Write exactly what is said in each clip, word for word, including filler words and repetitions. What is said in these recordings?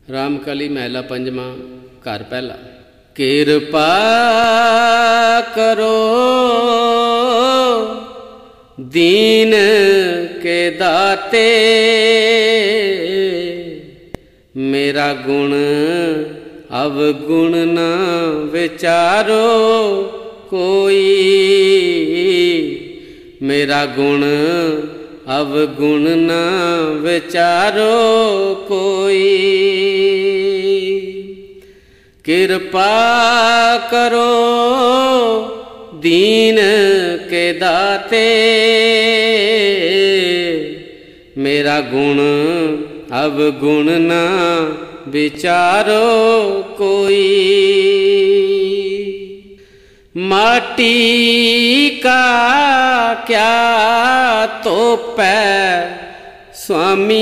रामकली महला पंजवां घर पहला। किरपा करो दीन के दाते, मेरा गुण अवगुण न विचारो कोई, मेरा गुण अवगुण न विचारो कोई। किरपा करो दीन के दाते, मेरा गुण अवगुण न विचारो कोई। माटी का क्या तोपै स्वामी,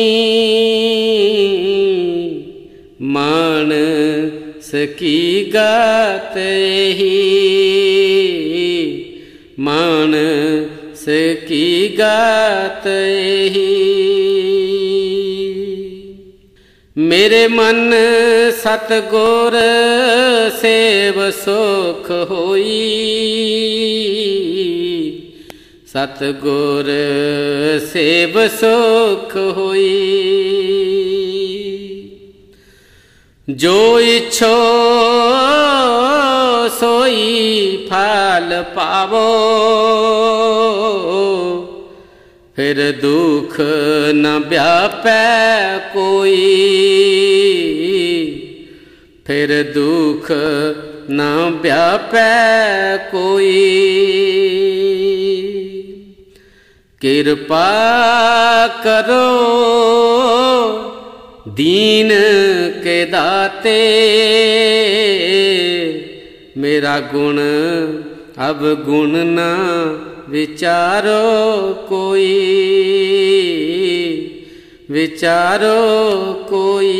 मानस की गात ही, मानस की गात ही। मेरे मन सतगुर सेव सुख होई, सतगुर सेव सुख होई। जो इच्छो सोई फल पावो, फिर दुख न व्यापै कोई, फिर दुख न व्यापै कोई। किरपा करो दीन के दाते, मेरा गुण अवगुण न विचारो कोई, विचारो कोई।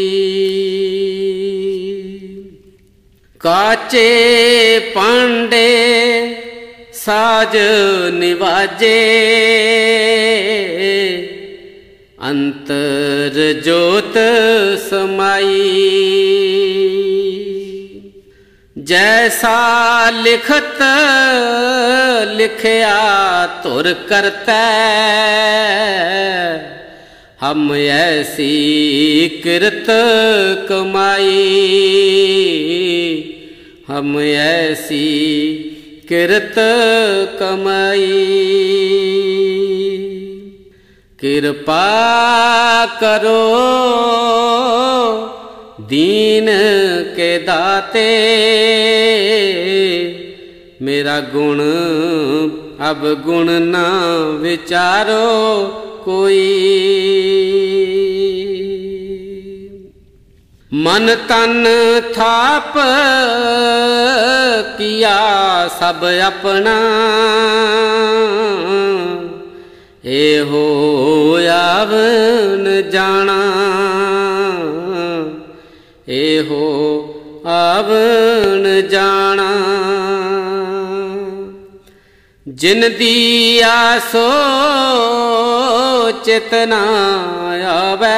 काचे पांडे साज निवाजे, अंतर जोत समाई। जैसा लिखत लिखया तुर करतै, हम ऐसी कृत कमाई, हम ऐसी कृत कमाई। किरपा करो दीन के दाते, मेरा गुण अवगुण न विचारो कोई। मन तन थाप किया सब अपना, एहो आवन जाना, एहो आवन जाना। जिन दिया सो चेतना आवे,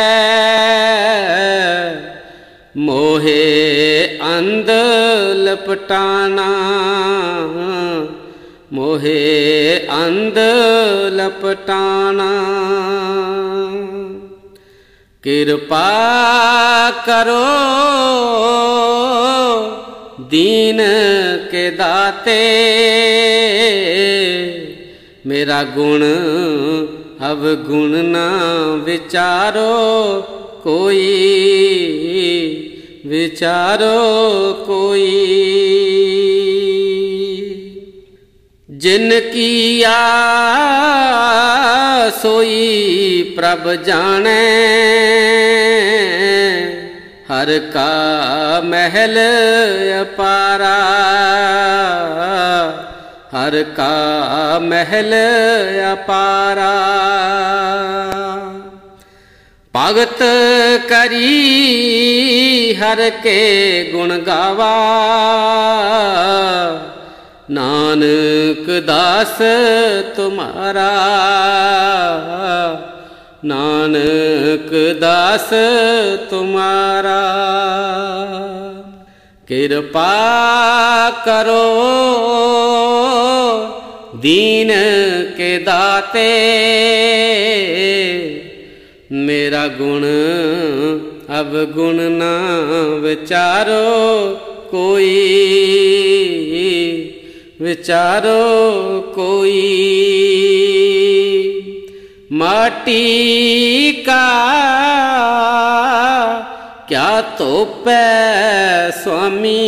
मोहे अंध लपटाना, मोहे अंध लपटाना। किरपा करो दीन के दाते, मेरा गुण अवगुण न विचारो कोई, विचारो कोई। जिन किया सोई प्रभ जाने, हर का महल अपारा, हर का महल अपारा। भगत करी हर के गुण गावा, नानक दास तुम्हारा, नानक दास तुम्हारा। कृपा करो दीन के दाते, मेरा गुण अब गुण ना विचारो कोई, विचारो कोई। माटी का क्या तोपै स्वामी,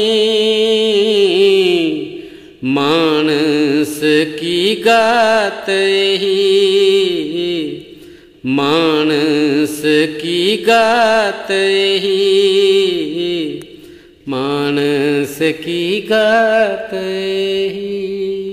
मानस की गात ही, मानस की गात ही, मानस की गात ही।